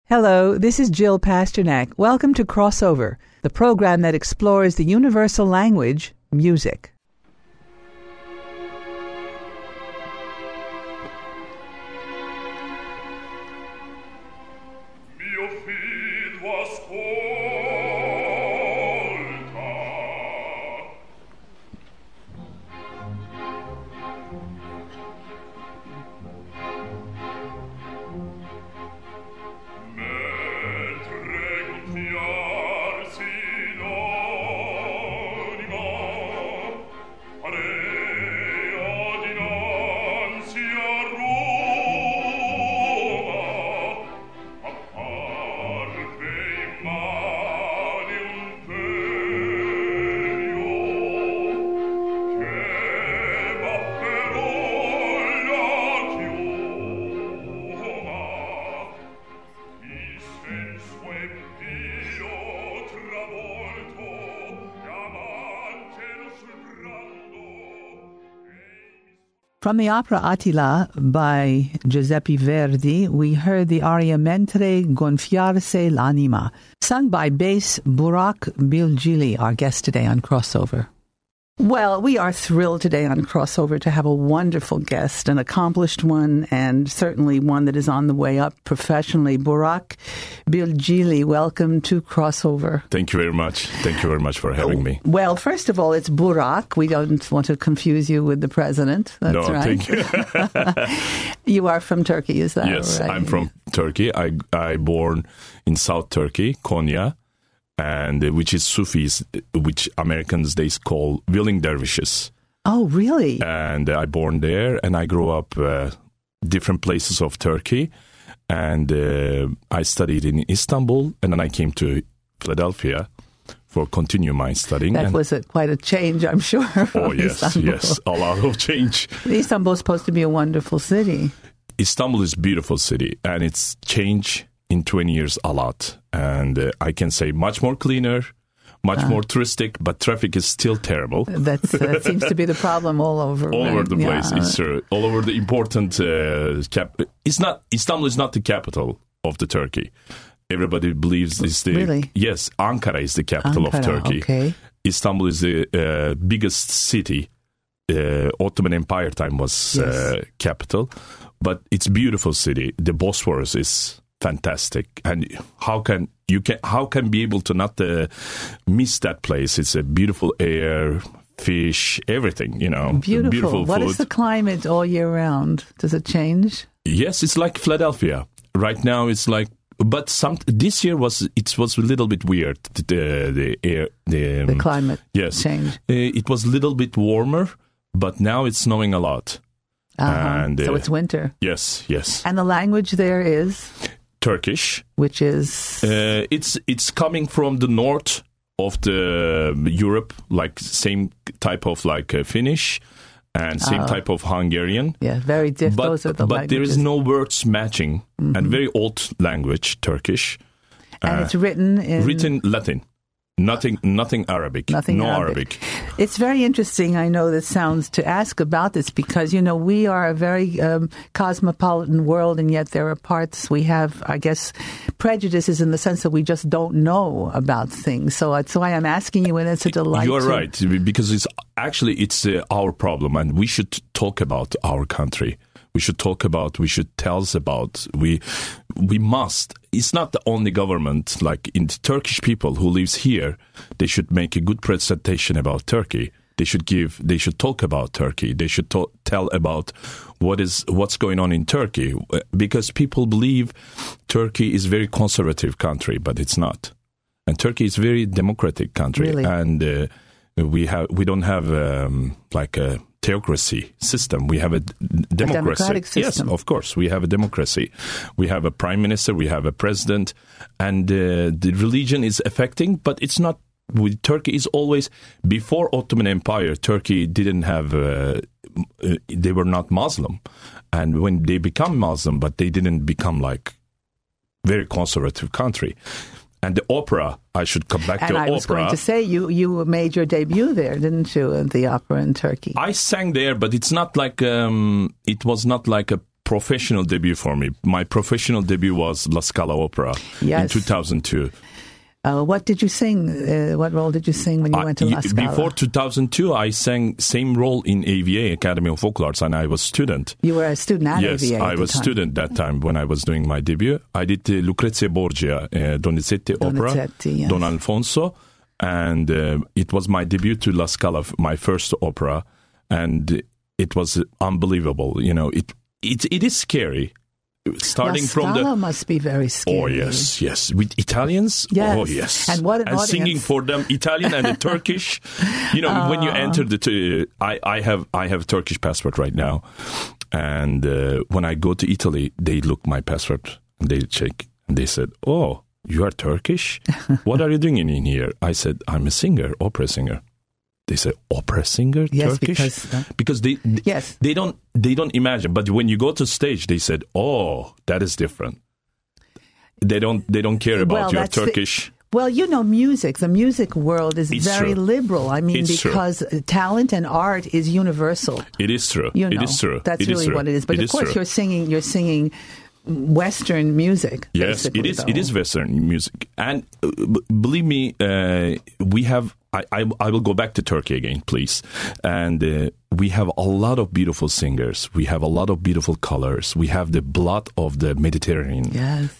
Hello, this is Jill Pasternak. Welcome to Crossover, the program that explores the universal language, music. From the opera Attila by Giuseppe Verdi, we heard the aria Mentre gonfiarse l'anima, sung by bass Burak Bilgili, our guest today on Crossover. Well, we are thrilled today on Crossover to have a wonderful guest, an accomplished one, and certainly one that is on the way up professionally. Burak Bilgili, welcome to Crossover. Thank you very much. Thank you very much for having me. Well, first of all, it's Burak. We don't want to confuse you with the president. That's right. Thank you. You are from Turkey, is that right? Yes, I'm from Turkey. I born in South Turkey, Konya. And which is Sufis, which Americans they call willing dervishes. Oh, really? And I born there, and I grew up different places of Turkey, and I studied in Istanbul, and then I came to Philadelphia for continue my studying. That was quite a change, I'm sure. Oh yes, Istanbul. Yes, a lot of change. Istanbul is supposed to be a wonderful city. Istanbul is a beautiful city, and it's changed in 20 years a lot, and I can say much more cleaner, much more touristic, but traffic is still terrible. That seems to be the problem all over. All over the place. It's true. All over the important Istanbul is not the capital of the Turkey. Everybody believes it's the really? Yes, Ankara is the capital of Turkey. Okay. Istanbul is the biggest city. Ottoman Empire time was capital, but it's a beautiful city. The Bosphorus is fantastic, and how can be able to not miss that place? It's a beautiful air, fish, everything, Beautiful. What food. Is the climate all year round? Does it change? Yes, it's like Philadelphia. Right now, it's like, but this year was a little bit weird. The climate change. It was a little bit warmer, but now it's snowing a lot. And so it's winter. Yes. And the language there is Turkish, which is it's coming from the north of the Europe, like same type of like Finnish and same type of Hungarian. Yeah, very different. Those are the languages. But there is no words matching, and very old language, Turkish. And it's written Latin. Nothing Arabic. Nothing Arabic. It's very interesting, I know this sounds, to ask about this because, we are a very cosmopolitan world, and yet there are parts we have, I guess, prejudices in the sense that we just don't know about things. So that's why I'm asking you, and it's a delight. You're right, because it's our problem, and we should talk about our country. We should tell us about, we must. It's not the only government, like in the Turkish people who lives here, they should make a good presentation about Turkey. They should talk about Turkey. They should tell about what's going on in Turkey, because people believe Turkey is a very conservative country, but it's not. And Turkey is a very democratic country. Really? And we don't have like a theocracy system. We have a democratic system. Yes, of course. We have a democracy. We have a prime minister. We have a president. And the religion is affecting, but it's not. With Turkey is always, before Ottoman Empire, Turkey didn't have, they were not Muslim. And when they become Muslim, but they didn't become like very conservative country. And the opera, I should come back to opera. And I was going to say, you made your debut there, didn't you, at the opera in Turkey? I sang there, but it's not like, it was not like a professional debut for me. My professional debut was La Scala Opera in 2002. What did you sing? What role did you sing when you went to La Scala? Before 2002, I sang same role in AVA, Academy of Vocal Arts, and I was student. You were a student at AVA? Yes, I was student that time when I was doing my debut. I did Lucrezia Borgia, Donizetti opera, yes. Don Alfonso, and it was my debut to La Scala, my first opera, and it was unbelievable. You know, it is scary. Starting La from Scala must be very scary. Oh, yes. With Italians? Yes. Oh, yes. And what an audience. Singing for them, Italian and the Turkish. You know, when you enter I have Turkish passport right now. And when I go to Italy, they look my passport and they check. And they said, oh, you are Turkish? What are you doing in here? I said, I'm a singer, opera singer. They say opera singer, yes, Turkish, because they don't imagine. But when you go to stage, they said, "Oh, that is different." They don't care about your Turkish. Well, you know, music. The music world is very true. liberal. I mean, It's because talent and art is universal. It is true. You know, it is true. That's it really is true. what it is. But it of is course, true. you're singing Western music. Yes, it is. It is Western music, and believe me, we have. I will go back to Turkey again, please. And we have a lot of beautiful singers. We have a lot of beautiful colors. We have the blood of the Mediterranean. Yes.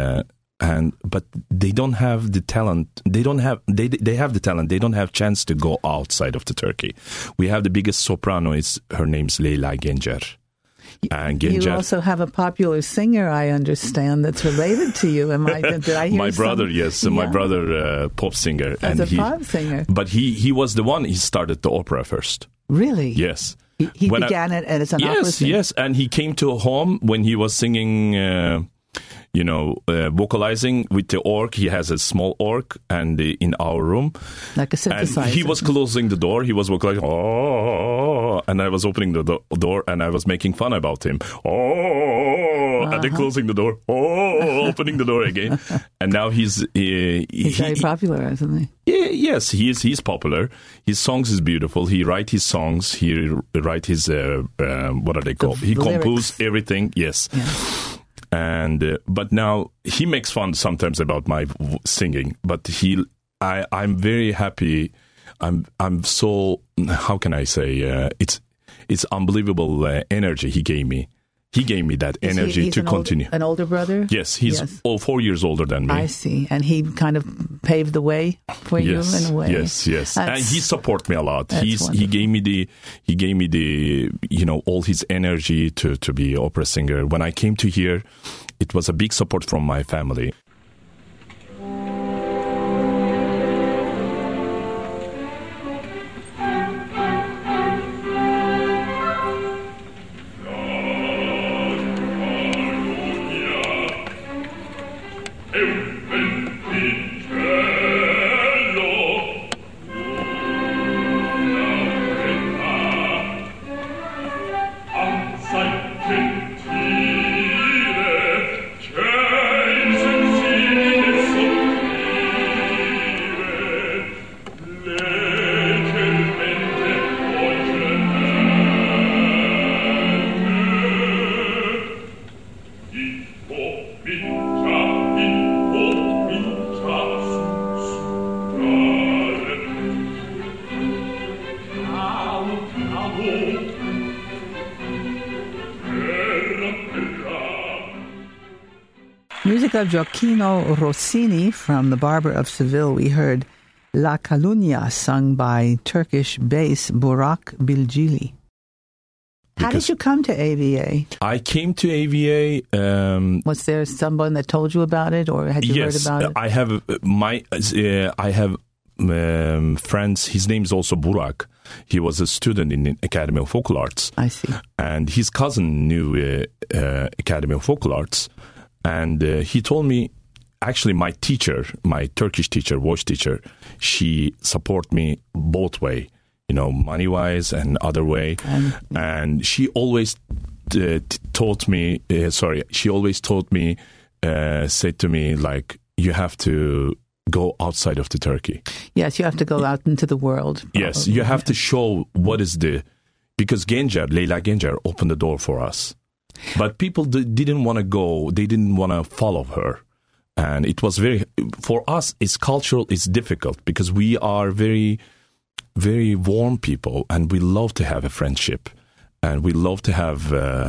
But they don't have the talent. They have the talent. They don't have chance to go outside of the Turkey. We have the biggest soprano. Her name's Leyla Gencer. You also have a popular singer, I understand, that's related to you. Did I hear my brother? Yes, yeah. My brother, pop singer, as a pop singer. But he was the one. He started the opera first. Really? Yes. He began it as an opera singer. Yes, and he came to home when he was singing. Vocalizing with the org. He has a small org and in our room. Like a synthesizer. And he was closing the door. He was vocalizing, oh, and I was opening the door and I was making fun about him. Oh, and then closing the door. Oh, opening the door again. And now he's very popular, isn't he? Yes, he's popular. His songs is beautiful. He write his songs. He write his, what are they called? He compose everything. Yes. Yeah. And but now he makes fun sometimes about my singing. But I'm very happy. I'm so, how can I say? It's unbelievable energy he gave me. He gave me that energy to continue. An older brother? Yes, he's 4 years older than me. I see. And he kind of paved the way for you in a way. Yes. And he supported me a lot. He gave me the all his energy to be opera singer. When I came to here, it was a big support from my family. Music of Gioacchino Rossini from The Barber of Seville. We heard La Calunnia sung by Turkish bass Burak Bilgili. How did you come to AVA? I came to AVA. Was there someone that told you about it, or had you heard about it? I have friends. His name is also Burak. He was a student in the Academy of Vocal Arts. I see. And his cousin knew Academy of Vocal Arts. And he told me, actually, my teacher, my Turkish teacher, voice teacher, she support me both way, money-wise and other way. And she always taught me, said to me, like, you have to go outside of the Turkey. Yes, you have to go out into the world. Probably. Yes, you have to show what is because Leyla Gencer opened the door for us. But people didn't want to go. They didn't want to follow her. And it was for us, it's cultural, it's difficult because we are very, very warm people and we love to have a friendship and we love to have,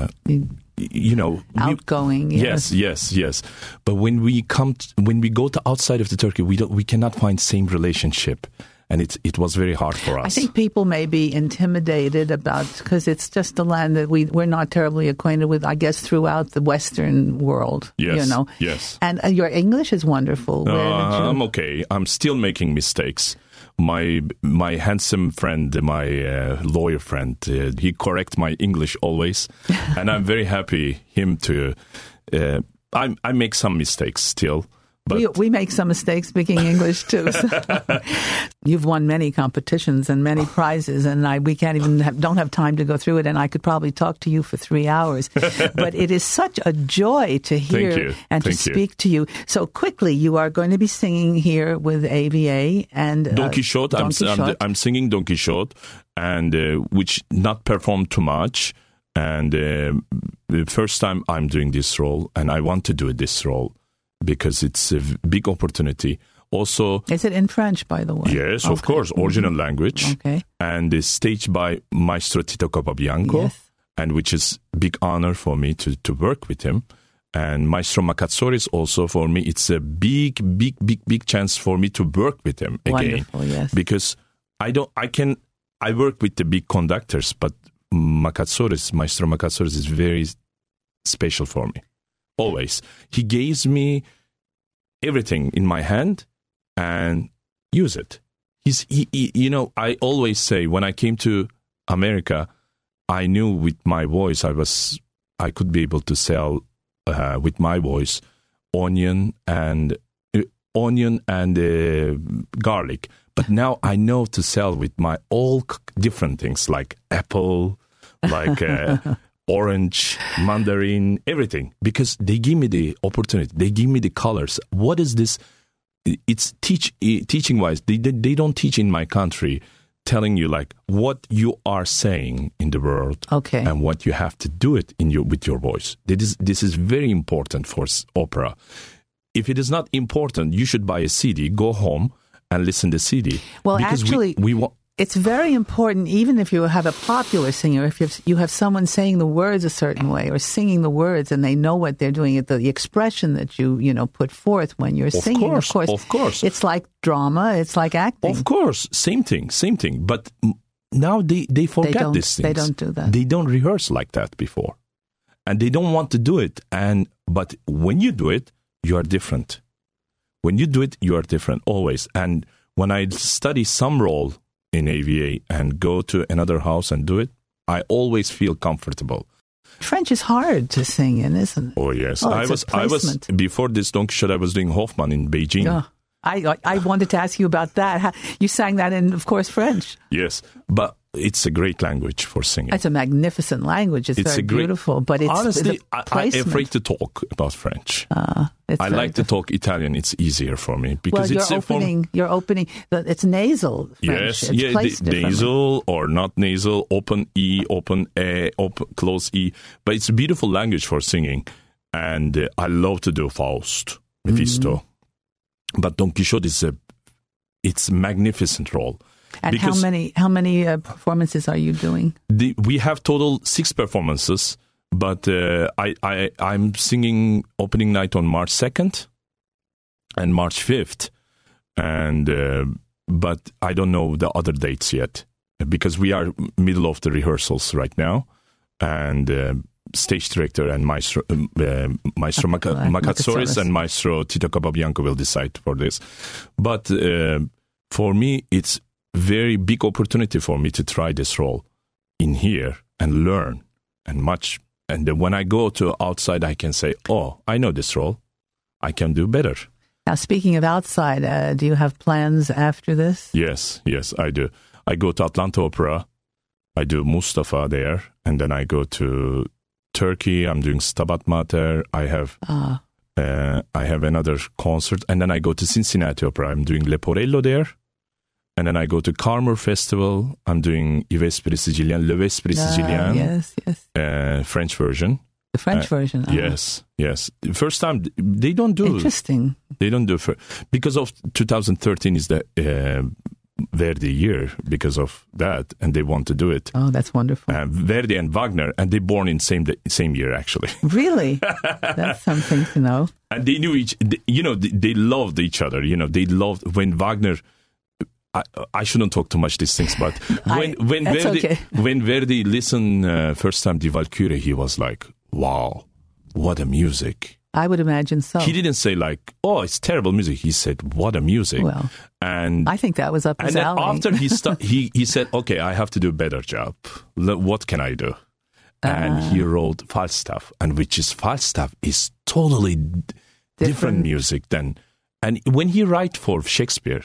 outgoing. Yes. But when we go to outside of the Turkey, we cannot find same relationship. And it was very hard for us. I think people may be intimidated because it's just a land that we're not terribly acquainted with, I guess, throughout the Western world. Yes, you know? Yes. And your English is wonderful. I'm okay. I'm still making mistakes. My handsome friend, my lawyer friend, he corrects my English always. And I'm very happy him to... I make some mistakes still. But we make some mistakes speaking English too. So. You've won many competitions and many prizes, and we can't even don't have time to go through it. And I could probably talk to you for 3 hours. But it is such a joy to hear and to speak to you. So quickly, you are going to be singing here with AVA and Don Quixote. I'm singing Don Quixote, and which not performed too much. And the first time I'm doing this role, and I want to do this role. Because it's a big opportunity. Also, is it in French, by the way? Yes, okay. Of course, original language. Okay. And it's staged by Maestro Tito Capobianco, yes. And which is a big honor for me to work with him. And Maestro Makatsoris also for me, it's a big chance for me to work with him again. Wonderful, yes. Because I work with the big conductors, but Maestro Makatsoris is very special for me. Always. He gives me everything in my hand and use it. I always say when I came to America, I knew with my voice I could be able to sell with my voice onion and garlic. But now I know to sell with my all different things like apple, like orange, mandarin, everything, because they give me the opportunity. They give me the colors. What is this? It's teaching wise. They don't teach in my country, telling you like what you are saying in the world, okay, and what you have to do it with your voice. This is very important for opera. If it is not important, you should buy a CD, go home and listen to the CD. Well, because actually, it's very important, even if you have a popular singer, if you have someone saying the words a certain way or singing the words and they know what they're doing, the expression that you put forth when you're singing. Of course. It's like drama. It's like acting. Of course. Same thing. But now they forget these things. They don't do that. They don't rehearse like that before. And they don't want to do it. But when you do it, you are different. When you do it, you are different always. And when I study some role in AVA and go to another house and do it, I always feel comfortable. French is hard to sing in, isn't it? Oh yes, I was before this Don Quixote. I was doing Hoffmann in Beijing. Yeah. I wanted to ask you about that. You sang that in, of course, French. Yes, but it's a great language for singing. It's a magnificent language. It's very beautiful. But it's honestly, I'm afraid to talk about French. I like to talk Italian. It's easier for me because you're opening. It's nasal French. Yes, nasal or not nasal. Open E, open A, close E. But it's a beautiful language for singing, and I love to do Faust, Mephisto. Mm-hmm. But Don Quixote it's a magnificent role. And how many performances are you doing? We have total 6 performances, but I'm singing opening night on March 2nd and March 5th, and but I don't know the other dates yet because we are middle of the rehearsals right now, and stage director and Maestro Makatsoris and Maestro Tito Capobianco will decide for this. But for me, it's very big opportunity for me to try this role in here and learn and much. And then when I go to outside, I can say, oh, I know this role. I can do better. Now, speaking of outside, do you have plans after this? Yes, I do. I go to Atlanta Opera. I do Mustafa there. And then I go to Turkey. I'm doing Stabat Mater. I have another concert. And then I go to Cincinnati Opera. I'm doing Leporello there. And then I go to Carmer Festival. I'm doing I Vespri Siciliane, Le Vespri Siciliane. Yes. French version. The French version. Yes. The first time they don't do. Interesting. They don't do because of 2013 is the Verdi year because of that, and they want to do it. Oh, that's wonderful. Verdi and Wagner, and they born in same year actually. Really? That's something to know. And they knew they loved each other. They loved when Wagner. I shouldn't talk too much these things, but when Verdi listened first time Die Walküre, he was like, "Wow, what a music!" I would imagine so. He didn't say like, "Oh, it's terrible music." He said, "What a music!" Well, and I think that was up his alley. And after he said, "Okay, I have to do a better job. What can I do?" And he wrote Falstaff, and Falstaff is totally different music than. And when he write for Shakespeare,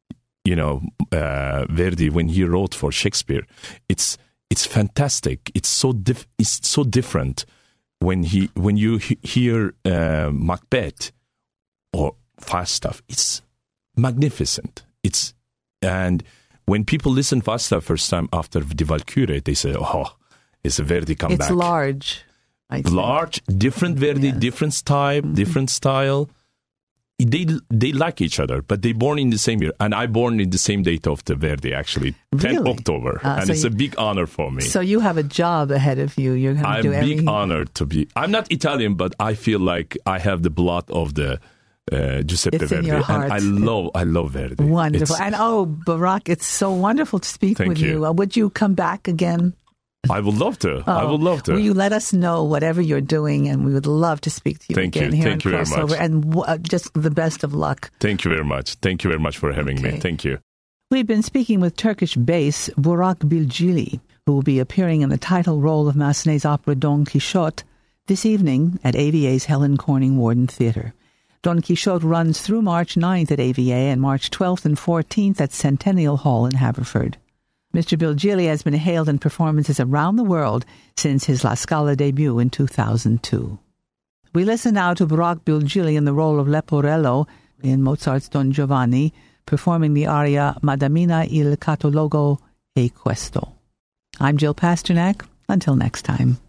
Verdi, when he wrote for Shakespeare, it's fantastic. It's so different. When you hear Macbeth or Falstaff, it's magnificent. And when people listen Falstaff first time after Die Walküre, they say, "Oh, it's a Verdi comeback." It's large. Large, different Verdi, different type, different style. They like each other, but they born in the same year, and I born in the same date of the Verdi, actually, 10 October, and it's a big honor for me. So you have a job ahead of you. You're going to do everything. I'm big honored to be. I'm not Italian, but I feel like I have the blood of the Giuseppe it's Verdi, in your heart. And I love Verdi. Wonderful, Barak, it's so wonderful to speak with you. Would you come back again? I would love to. I would love to. Will you let us know whatever you're doing, and we would love to speak to you again here on Crossover. And just the best of luck. Thank you very much. Thank you very much for having me. Thank you. We've been speaking with Turkish bass Burak Bilgili, who will be appearing in the title role of Massenet's opera Don Quixote this evening at AVA's Helen Corning Warden Theatre. Don Quixote runs through March 9th at AVA and March 12th and 14th at Centennial Hall in Haverford. Mr. Bilgili has been hailed in performances around the world since his La Scala debut in 2002. We listen now to Burak Bilgili in the role of Leporello in Mozart's Don Giovanni, performing the aria Madamina il catalogo è questo. I'm Jill Pasternak. Until next time.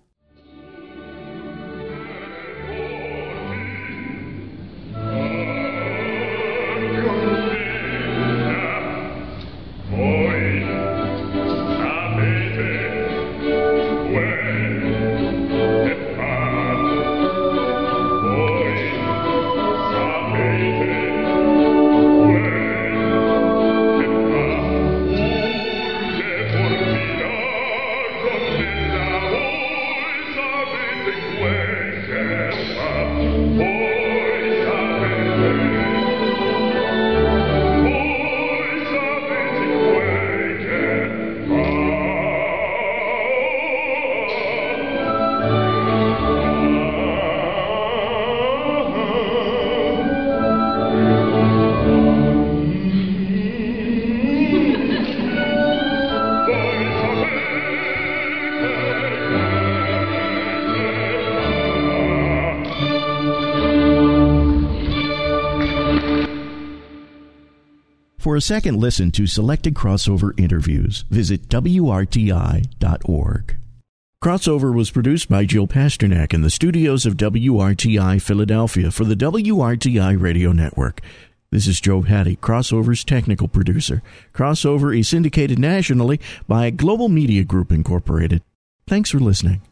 For a second listen to selected Crossover interviews, visit WRTI.org. Crossover was produced by Jill Pasternak in the studios of WRTI Philadelphia for the WRTI Radio Network. This is Joe Hattie, Crossover's technical producer. Crossover is syndicated nationally by Global Media Group, Incorporated. Thanks for listening.